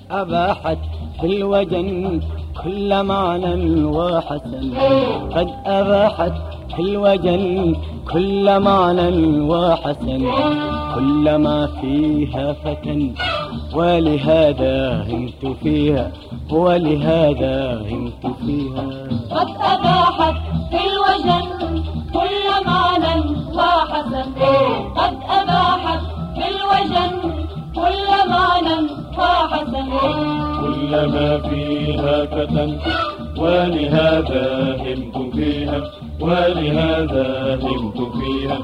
أباحت في الوجن كل معنى وحسن، قد أباحت في الوجن كل معنى وحسن، كل ما فيها فتن ولهذا همت فيها، ولهذا همت فيها. قد أباحت في الوجن كل معنى وحسن، قد أباحت في الوجن كل معنى وحسن، كل ما فيها فتن ولهذا همت فيها، ولهذا همت فيها.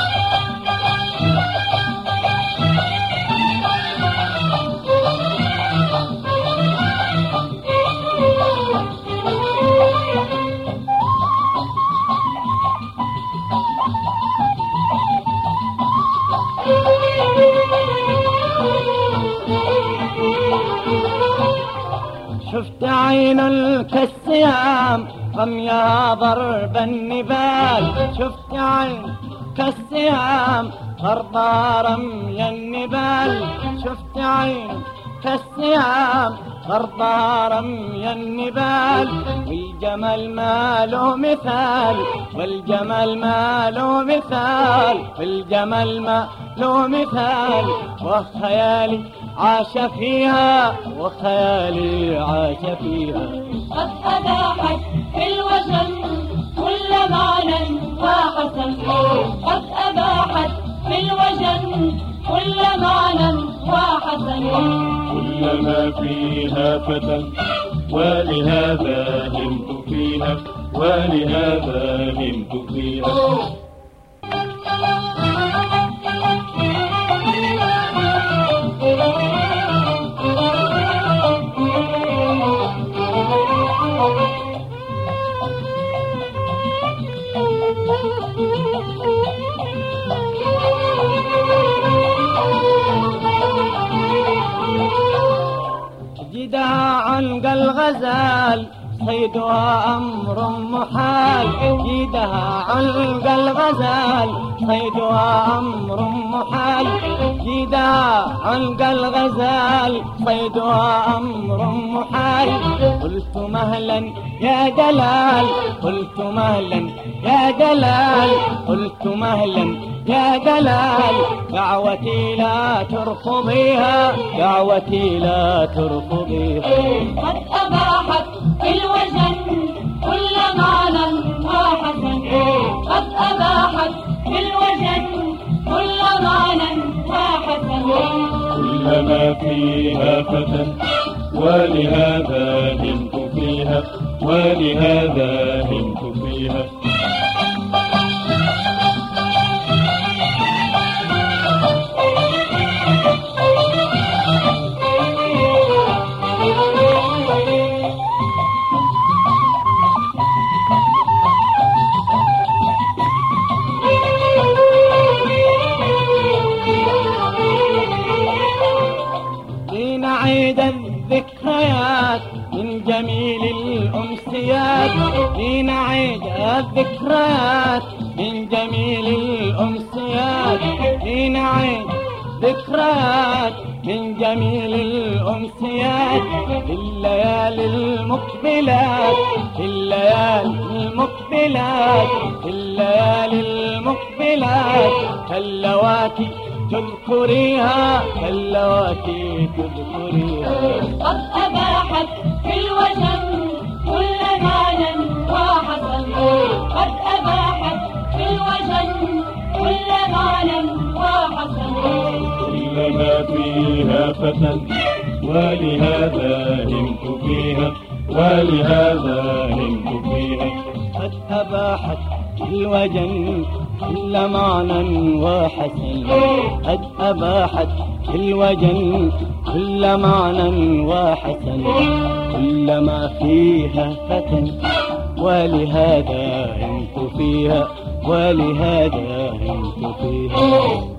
شفت عين كالسهام رميها ضرب النبال، شفت عين كالسهام ضربها رمي النبال، شفت عين كالسهام ضربها رمي النبال، والجمال ما له مثال، والجمال ما له مثال، والجمال ما له مثال، وخيالي عاش فيها، وخيالي عاش فيها. قد أباحت في الوجن كل معنى وحسن، قد أباحت في الوجن كل معنى وحسن، كل ما فيها فتن ولهذا همت فيها، ولهذا همت فيها. جدها عنق الغزال صيدها أمر محال، جدها عنق الغزال صيدها أمر محال، جدها عنق الغزال صيدها أمر محال. قلت مهلا يا دلال، قلت مهلا يا دلال، قلت مهلا يا دلال، دعوتي لا ترفضيها، دعوتي لا ترفضيها. قد أباحت في الوجن كل معنى وحسن، قد أباحت في الوجن كل معنى وحسن، كل ما فيها فتن ولهذا همت فيها، ولهذا همت فيها. لنعيد الذكريات من جميل الأمسيات، لنعيد الذكريات من جميل الأمسيات، لنعيد ذكريات من جميل الأمسيات، في الليالي المقبلات، في الليالي المقبلات، في الليالي المقبلات، كاللواتي تذكريها، كاللواتي تذكريها. قد أباحت في الوجن كل معنى وحسن، قد أباحت في الوجن كل معنى وحسن، كل ما فيها فتن ولهذا همت فيها، ولهذا همت فيها. قد أباحت في الوجن كل معنى وحسن، قد أباحت في الوجن كل معنى وحسن، كل ما فيها فتن ولهذا همت فيها، ولهذا همت فيها.